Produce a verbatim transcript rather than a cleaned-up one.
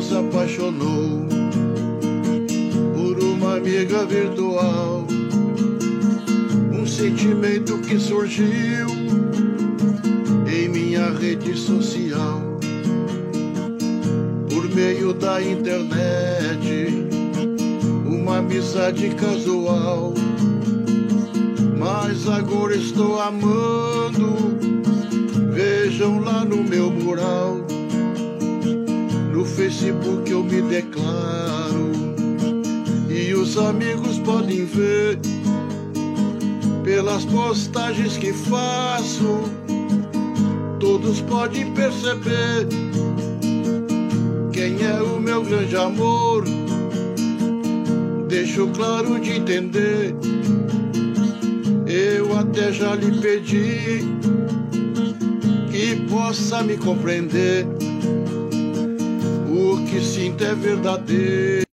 nos apaixonou por uma amiga virtual, um sentimento que surgiu em minha rede social, por meio da internet, uma amizade casual. Mas agora estou amando, vejam lá no meu mural, no Facebook eu me declaro, e os amigos podem ver pelas postagens que faço, todos podem perceber quem é o meu grande amor. Deixo claro de entender, eu até já lhe pedi que possa me compreender. O que sinto é verdadeiro,